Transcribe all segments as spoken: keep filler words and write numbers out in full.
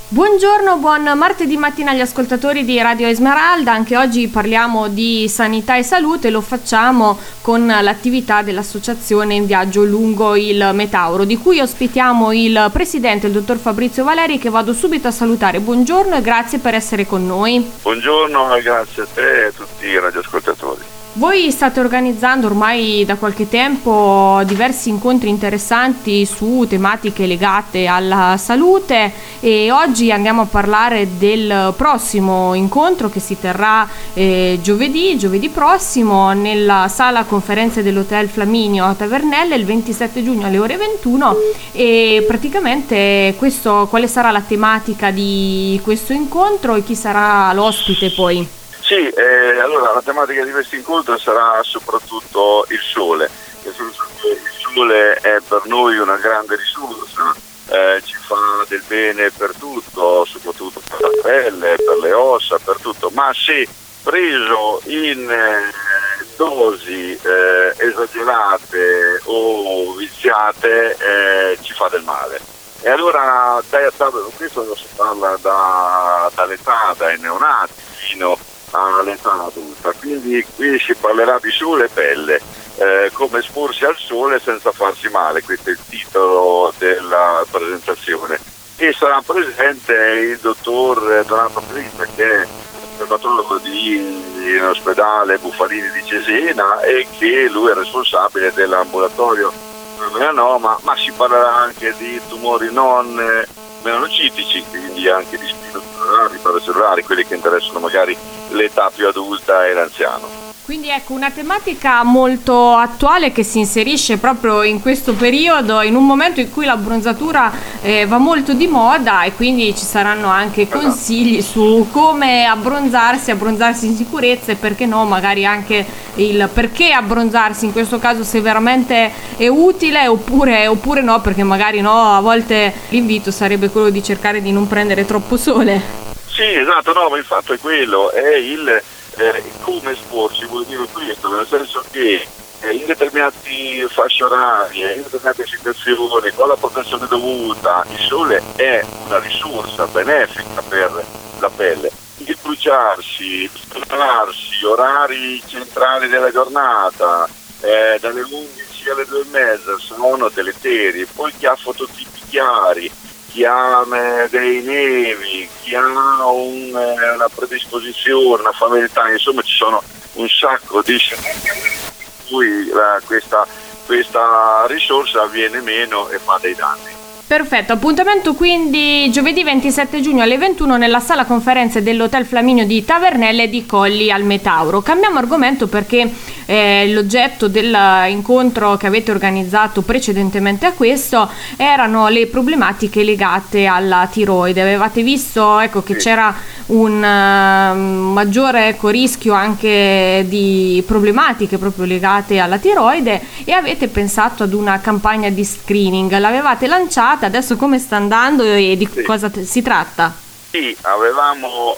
Buongiorno, buon martedì mattina agli ascoltatori di Radio Esmeralda. Anche oggi parliamo di sanità e salute, lo facciamo con l'attività dell'associazione In Viaggio Lungo il Metauro, di cui ospitiamo il presidente, il dottor Fabrizio Valeri, che vado subito a salutare. Buongiorno e grazie per essere con noi. Buongiorno e grazie a te e a tutti i radioascoltatori. Voi state organizzando ormai da qualche tempo diversi incontri interessanti su tematiche legate alla salute e oggi andiamo a parlare del prossimo incontro che si terrà eh, giovedì, giovedì prossimo nella sala conferenze dell'Hotel Flaminio a Tavernelle il ventisette giugno alle ore ventuno. E praticamente questo, quale sarà la tematica di questo incontro e chi sarà l'ospite poi? Sì, eh, allora la tematica di questo incontro sarà soprattutto il sole, nel senso che il sole è per noi una grande risorsa, eh, ci fa del bene per tutto, soprattutto per la pelle, per le ossa, per tutto, ma se preso in eh, dosi eh, esagerate o viziate eh, ci fa del male. E allora da, da, questo si parla da, dall'età, dai neonati fino all'età adulta, quindi qui si parlerà di sole e pelle, eh, come esporsi al sole senza farsi male, questo è il titolo della presentazione, e sarà presente il dottor Donato Prima, che è dermatologo di ospedale Bufalini di Cesena e che lui è responsabile dell'ambulatorio melanoma, ma si parlerà anche di tumori non eh, melanocitici, quindi anche di spinocellulari, paracellulari, quelli che interessano magari l'età più adulta e l'anziano. Quindi ecco, una tematica molto attuale che si inserisce proprio in questo periodo, in un momento in cui l'abbronzatura eh, va molto di moda e quindi ci saranno anche consigli su come abbronzarsi, abbronzarsi in sicurezza e perché no, magari anche il perché abbronzarsi in questo caso, se veramente è utile oppure, oppure no, perché magari no, a volte l'invito sarebbe quello di cercare di non prendere troppo sole. Sì, esatto, no, ma il fatto è quello, è il Eh, come esporsi, vuol dire questo, nel senso che eh, in determinati fasce orarie, in determinate situazioni, con la protezione dovuta, il sole è una risorsa benefica per la pelle. Il bruciarsi, spostarsi, orari centrali della giornata, eh, dalle undici alle due e mezza sono deleteri, poi chi ha fototipi chiari, chi ha dei nevi, chi ha un, una predisposizione, una familiarità, insomma ci sono un sacco di in cui la, questa, questa risorsa viene meno e fa dei danni. Perfetto, appuntamento quindi giovedì ventisette giugno alle ventuno nella sala conferenze dell'Hotel Flaminio di Tavernelle di Colli al Metauro. Cambiamo argomento perché eh, l'oggetto dell'incontro che avete organizzato precedentemente a questo erano le problematiche legate alla tiroide. Avevate visto ecco, che sì. c'era un uh, maggiore ecco, rischio anche di problematiche proprio legate alla tiroide e avete pensato ad una campagna di screening. L'avevate lanciata. Adesso come sta andando e di sì. cosa t- si tratta? Sì, avevamo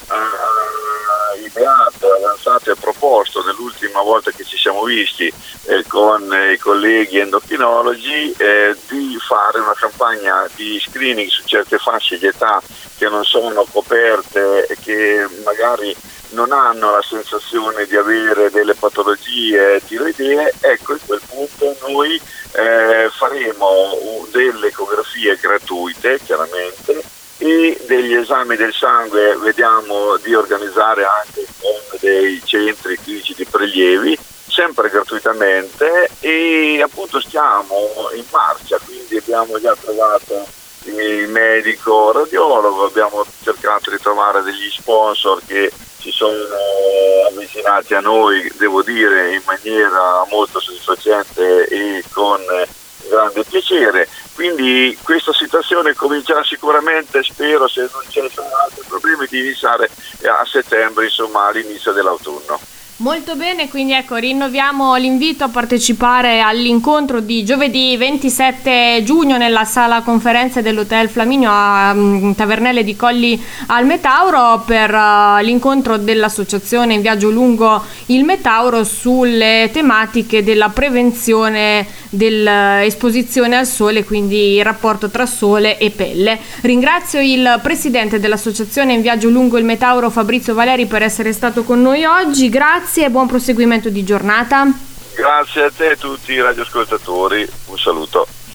uh, ideato, avanzato e proposto nell'ultima volta che ci siamo visti eh, con eh, i colleghi endocrinologi eh, di fare una campagna di screening su certe fasce di età che non sono coperte e che magari non hanno la sensazione di avere delle patologie tiroidee. Ecco, in quel punto noi eh, faremo delle ecografie gratuite chiaramente e degli esami del sangue, vediamo di organizzare anche con dei centri clinici di prelievi sempre gratuitamente e appunto stiamo in marcia, quindi abbiamo già trovato il medico radiologo, abbiamo cercato di trovare degli sponsor che si sono avvicinati a noi, devo dire, in maniera molto soddisfacente e con grande piacere. Quindi questa situazione comincerà sicuramente, spero, se non ci sono altri problemi, di iniziare a settembre, insomma all'inizio dell'autunno. Molto bene, quindi ecco, rinnoviamo l'invito a partecipare all'incontro di giovedì ventisette giugno nella sala conferenze dell'Hotel Flaminio a um, Tavernelle di Colli al Metauro per uh, l'incontro dell'associazione In Viaggio Lungo il Metauro sulle tematiche della prevenzione dell'esposizione al sole, quindi il rapporto tra sole e pelle. Ringrazio il presidente dell'associazione In Viaggio Lungo il Metauro, Fabrizio Valeri, per essere stato con noi oggi. Grazie e buon proseguimento di giornata. Grazie a te e a tutti i radioascoltatori, un saluto.